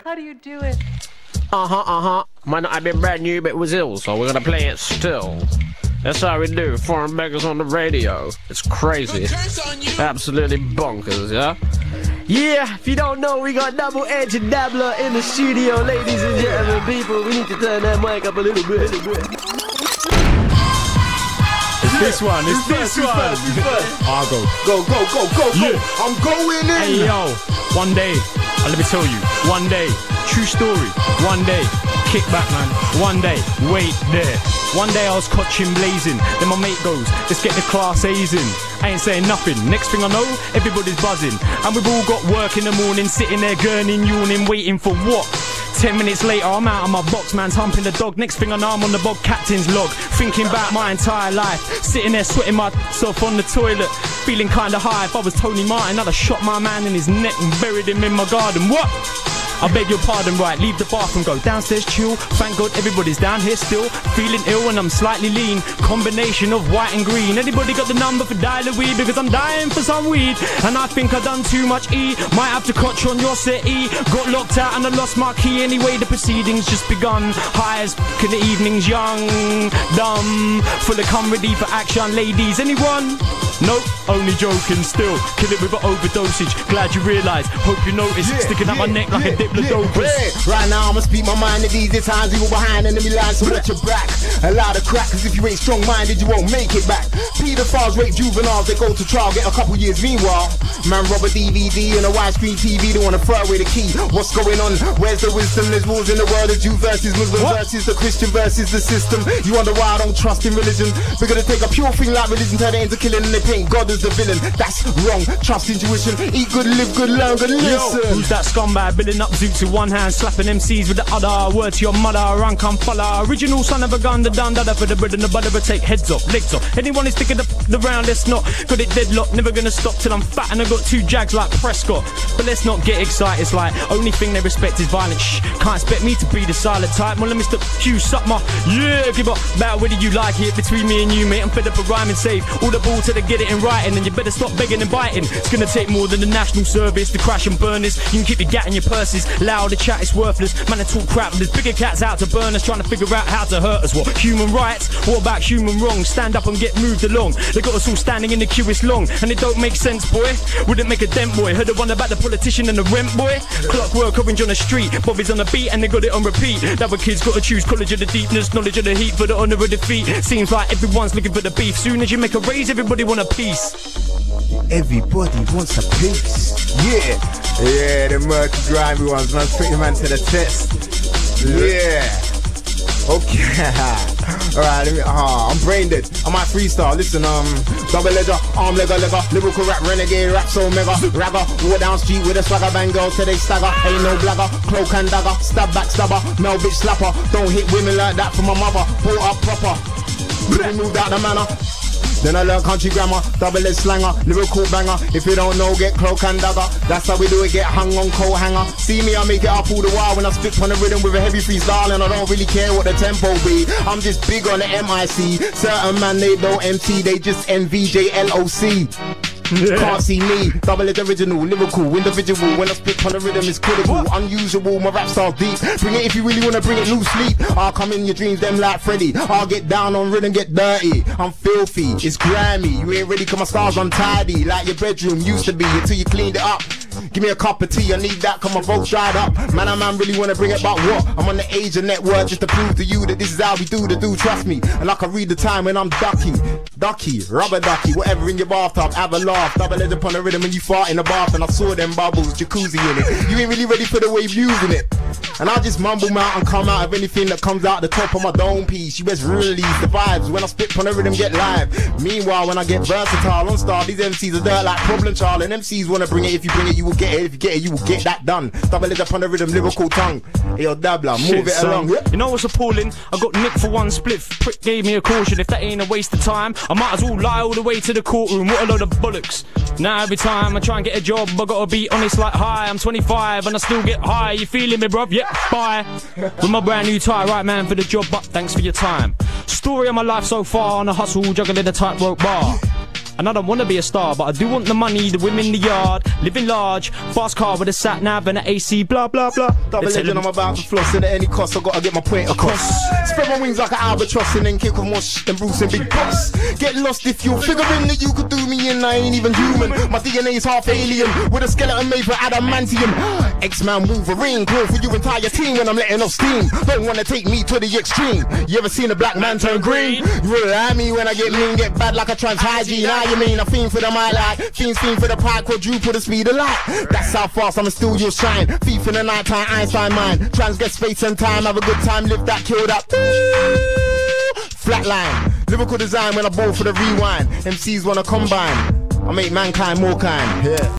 How do you do it? Might not have been brand new, but it was ill, so we're gonna play it still. That's how we do. Foreign beggars on the radio. It's crazy. Absolutely bonkers, yeah? Yeah, if you don't know, we got Double Edge and Dabbler in the studio, ladies and gentlemen. People, we need to turn that mic up a little bit. It's this one. I'll go. Go. Yeah. I'm going in. Hey, yo. One day, let me tell you. One day, true story. One day, kick back, man. One day, wait there. One day I was cotching blazing. Then my mate goes, let's get the class A's in. I ain't saying nothing. Next thing I know, everybody's buzzing. And we've all got work in the morning, sitting there gurning, yawning, waiting for what? 10 minutes later, I'm out of my box, man's humping the dog. Next thing I know, I'm on the Bob Captain's log, thinking about my entire life. Sitting there sweating myself on the toilet, feeling kinda high. If I was Tony Martin, I'd have shot my man in his neck and buried him in my garden. What? I beg your pardon, right, leave the bathroom, go downstairs, chill. Thank God everybody's down here still, feeling ill and I'm slightly lean. Combination of white and green. Anybody got the number for dial weed? Because I'm dying for some weed. And I think I done too much E. Might have to cotch on your set E. Got locked out and I lost my key. Anyway, the proceedings just begun. High as in the evenings, young, dumb, full of come ready for action, ladies. Anyone? Nope, only joking still. Kill it with an overdosage. Glad you realise, hope you notice. Sticking out my neck like a diplodocus. Right now I'ma speak my mind at these times. You were behind enemy lines, so watch your back. A lot of crack, cause if you ain't strong-minded you won't make it back. Pedophiles, rape juveniles, they go to trial, get a couple years. Meanwhile, man rob a DVD and a widescreen TV, they wanna throw away the key. What's going on? Where's the wisdom? There's rules in the world. There's Jew versus Muslim versus the Christian versus the system. You wonder why I don't trust in religion? We're gonna take a pure thing like religion, turn it into killing, and they paint God as the villain. That's wrong. Trust intuition. Eat good, live good, learn good, listen. Yo, who's that scumbag building up Zooks with one hand, slapping MCs with the other? Word to your mother, run come follow. Original son of a gun, the dun dada for the bread and the butter, but take heads off, legs off. Anyone is sticking the round, let's not. Got it deadlocked, never gonna stop till I'm fat and I got 2 jags like Prescott. But let's not get excited, it's like only thing they respect is violence. Shh, can't expect me to be the silent type. Well, let me stop Q, suck my give up. About whether you like it between me and you, mate. I'm fed up of rhyming, save all the ball till they get it in writing. And you better stop begging and biting. It's gonna take more than the national service to crash and burn this. You can keep your gat in your purses. Loud, the chat is worthless. Man, I talk crap. There's bigger cats out to burn us, trying to figure out how to hurt us. What? Human rights? What about human wrongs? Stand up and get moved along. They got us all standing in the queue, it's long. And it don't make sense, boy. Wouldn't make a dent, boy. Heard the one about the politician and the rent, boy. Clockwork orange on the street. Bobby's on the beat and they got it on repeat. Now the kids gotta choose college of the deepness, knowledge of the heat for the honour of defeat. Seems like everyone's looking for the beef. Soon as you make a raise, everybody want a piece. Everybody wants a piece. Yeah, the murky grimy ones, man. Put your man to the test. Yeah. Okay. Alright, I'm brain dead. I might freestyle. Listen, double ledger, arm legger, lyrical rap, renegade, rap so mega, ragger, walk down street with a swagger, bang girls till they stagger. Ain't no blagger, cloak and dagger, stab back stabber, no bitch slapper. Don't hit women like that for my mother. Brought up proper. Moved out the manor. Then I learn country grammar, double-edged slanger, lyrical banger. If you don't know, get cloak and dagger. That's how we do it, get hung on coat hanger. See me, I make it up all the while when I spit on the rhythm with a heavy freestyle. And I don't really care what the tempo be. I'm just big on the MIC. Certain man, they don't MC, they just NVJLOC. Can't see me, double-edged original, lyrical, individual. When I spit on the rhythm, it's critical, unusual, my rap style deep. Bring it if you really wanna bring it, no sleep. I'll come in your dreams, them like Freddy. I'll get down on rhythm, get dirty. I'm filthy, it's grimy. You ain't ready cause my style's untidy. Like your bedroom used to be until you cleaned it up. Give me a cup of tea, I need that cause my vote's dried up. Man, really wanna bring it, but what? I'm on the age of network just to prove to you that this is how we do the do, trust me. And I can read the time when I'm ducky, rubber ducky, whatever in your bathtub, have a laugh. Double-edged upon the rhythm when you fart in the bath. And I saw them bubbles, jacuzzi in it. You ain't really ready for the wave using it. And I just mumble out and come out of anything that comes out the top of my dome piece. You best release the vibes. When I spit on the rhythm, get live. Meanwhile, when I get versatile on star, these MCs are dirt like Problem Child. And MCs wanna bring it, if you bring it, you will get it. If you get it, you will get that done. Double-edged upon the rhythm, lyrical tongue. Hey, yo, Dabbler, move it along. You know what's appalling? I got nicked for one spliff. Prick gave me a caution. If that ain't a waste of time, I might as well lie all the way to the courtroom. What a load of bollocks. Now every time I try and get a job, I gotta be honest like hi, I'm 25 and I still get high. You feeling me, bruv? Yep, bye. With my brand new tie, right man for the job, but thanks for your time. Story of my life so far on a hustle, juggling the tightrope bar. And I don't wanna be a star, but I do want the money, the women, the yard, living large, fast car with a sat nav and an AC, blah blah blah. Double legend, I'm about to floss, and at any cost I gotta get my point across. Spread my wings like an albatross and then kick off more than Bruce and Big Boss. Get lost if you're figuring that you could do me in, I ain't even human. My DNA's half alien, with a skeleton made for adamantium. X-Man Wolverine, call for your entire team when I'm letting off steam. Don't wanna take me to the extreme. You ever seen a black man turn green? You really like me when I get mean, get bad like a trans hygiene. Now you mean I fiend for the mic like fiend for the pie, quadruple the speed of light. That's how fast I'ma still use shine. Thief in the night time, Einstein mind. Transgress space and time, have a good time, live that, kill that. Flatline, lyrical design when I bowl for the rewind. MCs wanna combine, I make mankind more kind. Yeah.